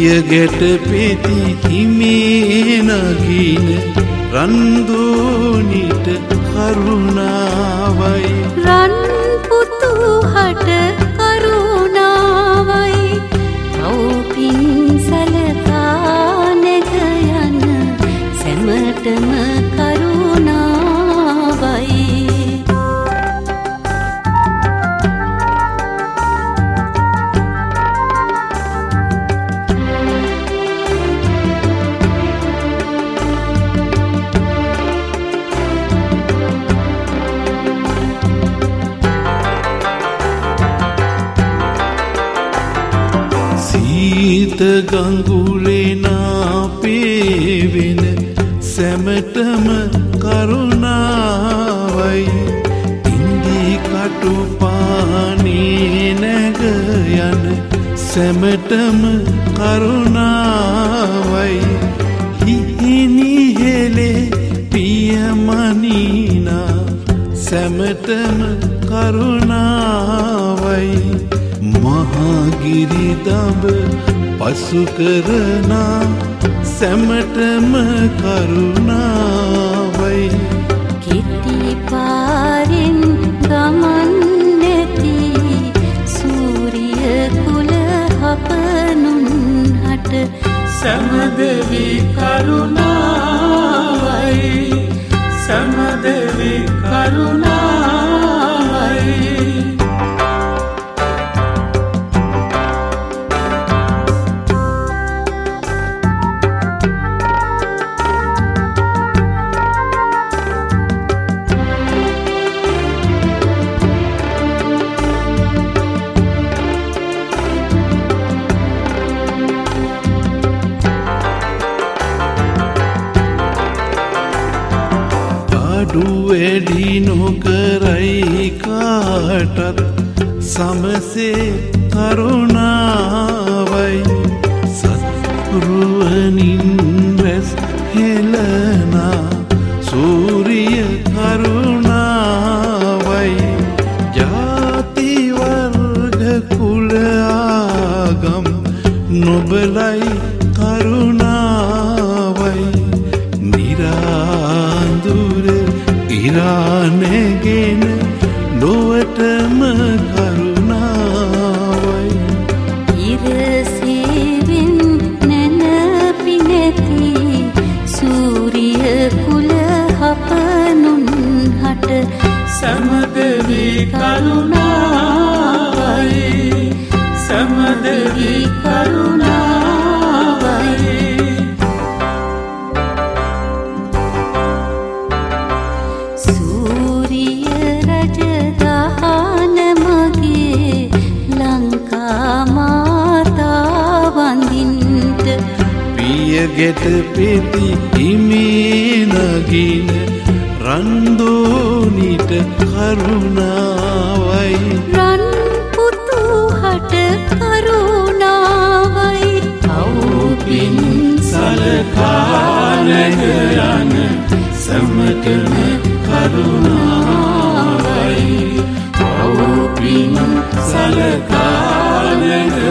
පියගැට පෙති හිමේ නගින රන්දෝනිට කරුණාවයි රන් පුතු හට කරුණාවයි පව්පින් සලකා නැග යන සැමටම කරුණාවයි සීත ගඟුලේ නාපේවෙන සැමටම කරුණාවයි ඉන්දි කටු පානේ නැග යන සැමටම කරුණාවයි හිහිනි හෙලේ පියමනිනා සැමටම කරුණාවයි මහගිරි දඹ පසු කරනා සැමටම කරුණාවයි කිටි පාරෙන් ගමන් නැති සූරිය කුල හපනුන් හට සමදෙවි කරුණාවයි සමදෙවි කරුණාවයි අඩු වැඩි නොකරයි කාටත් සමසේ කරුණාවයි සත්රුවනින් රැස් හෙළනා සූරිය කරුණාවයි ජාති වර්ග කුල ආගම් නොබලයි කරුණාවයි නිරාඳුර ඉරානැගෙන ලොවටම කරුණාවයි ඉරසේවෙන් නැනපි නැති සූරිය කුල හපනුන් හට සමදෙවි කරුණාවයි සමදෙවි කරුණාවයි පියගැට පෙති හිමේ නගින රන්දෝනිට කරුණාවයි රන් පුතු හට කරුණාවයි පව්පින් සලකා නැග යන සැමටම කරුණාවයි පව්පින් සලකා නැග